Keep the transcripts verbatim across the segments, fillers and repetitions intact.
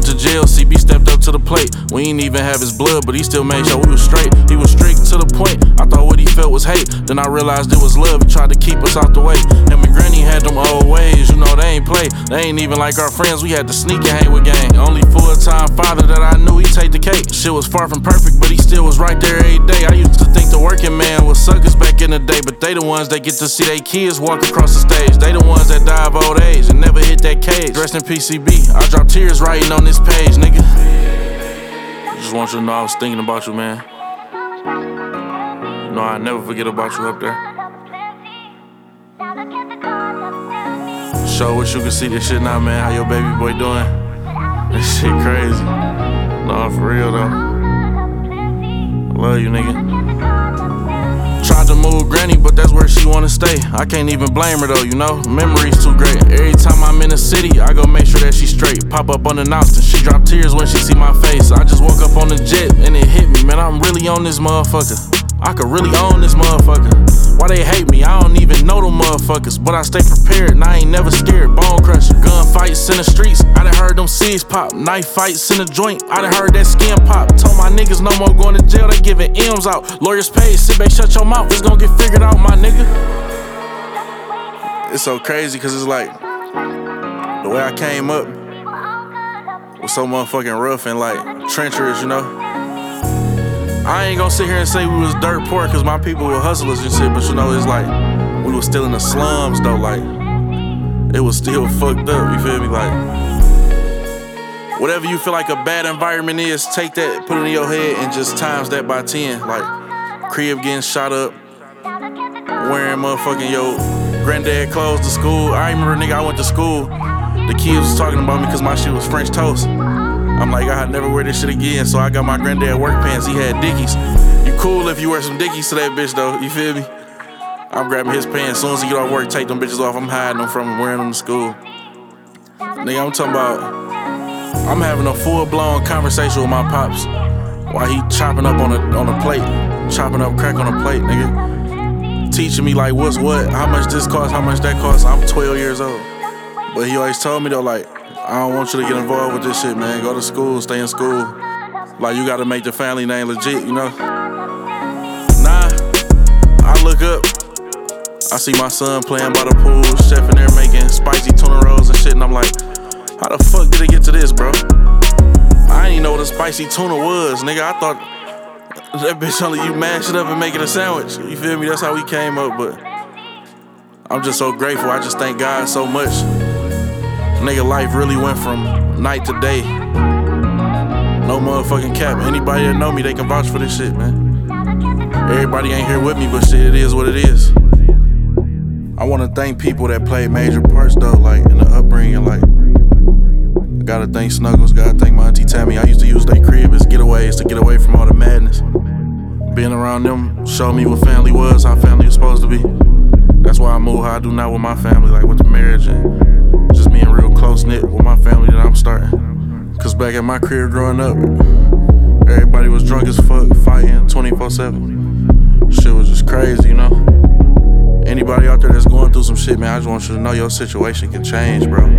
to jail, C B stepped up to the plate. We ain't even have his blood, but he still made sure we was straight. He was strict to the point. I thought what he felt was hate. Then I realized it was love. He tried to keep us out the way. Him and Granny had them old ways, you know they ain't play. They ain't even like our friends. We had to sneak and hang with gang. Only full-time father that I knew, he take the cake. Shit was far from perfect, but he still was right there every day. I used to think the working man was suckers back in the day, but they the ones that get to see their kids walk across the stage. They the ones that die of old age and never hit that cage. Rest in P C B. I drop tears writing on this page, nigga. Just want you to know I was thinking about you, man. You know I never forget about you up there. Show what you can see this shit now, man. How your baby boy doing? This shit crazy. Nah, for real though. I love you, nigga. Tried to move Granny, but that's where she wanna stay. I can't even blame her though, you know. Memories too great. Every time I'm in the city, I go make sure that she's straight. Pop up unannounced and she drop tears when she see my face. I just woke up on the jet and it hit me, man. I'm really on this motherfucker. I could really own this motherfucker. Why they hate me? I don't even know them motherfuckers, but I stay prepared and I ain't never scared. Bone crusher, gun fights in the streets. I done heard them seeds pop. Knife fights in the joint. I done heard that skin pop. Told my niggas no more going to jail. They giving M's out. Lawyers paid. Sit back, shut your mouth. It's gonna get figured out, my nigga. It's so crazy because it's like the way I came up was so motherfucking rough and like treacherous, you know. I ain't gonna sit here and say we was dirt poor cause my people were hustlers and shit, but you know, it's like we was still in the slums though, like it was still fucked up, you feel me? Like whatever you feel like a bad environment is, take that, put it in your head and just times that by ten. Like crib getting shot up, wearing motherfucking your granddad clothes to school. I remember, nigga, I went to school, the kids was talking about me cause my shit was French toast. I'm like, I'd never wear this shit again, so I got my granddad work pants. He had Dickies. You cool if you wear some Dickies to that bitch though, you feel me? I'm grabbing his pants. As soon as he get off work, take them bitches off. I'm hiding them from him, wearing them to school. Nigga, I'm talking about, I'm having a full-blown conversation with my pops while he chopping up on a, on a plate, chopping up crack on a plate, nigga. Teaching me like what's what, how much this costs, how much that costs. I'm twelve years old. But he always told me though, like, I don't want you to get involved with this shit, man. Go to school, stay in school. Like, you gotta make the family name legit, you know? Nah, I look up, I see my son playing by the pool, chef in there making spicy tuna rolls and shit, and I'm like, how the fuck did it get to this, bro? I didn't even know what a spicy tuna was, nigga. I thought that bitch only you mash it up and make it a sandwich. You feel me? That's how we came up, but I'm just so grateful. I just thank God so much. Nigga, life really went from night to day. No motherfucking cap. Anybody that know me, they can vouch for this shit, man. Everybody ain't here with me, but shit, it is what it is. I wanna thank people that played major parts though, like in the upbringing, like I gotta thank Snuggles, gotta thank my auntie Tammy. I used to use their crib as getaways to get away from all the madness. Being around them showed me what family was, how family was supposed to be. That's why I move how I do now with my family, like with the marriage and just being real close-knit with my family that I'm starting. Cause back at my crib growing up, everybody was drunk as fuck, fighting twenty-four seven. Shit was just crazy, you know? Anybody out there that's going through some shit, man, I just want you to know your situation can change, bro.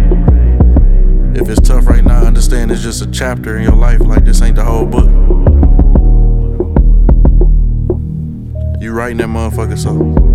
If it's tough right now, understand it's just a chapter in your life, like this ain't the whole book. You writing that motherfucker, so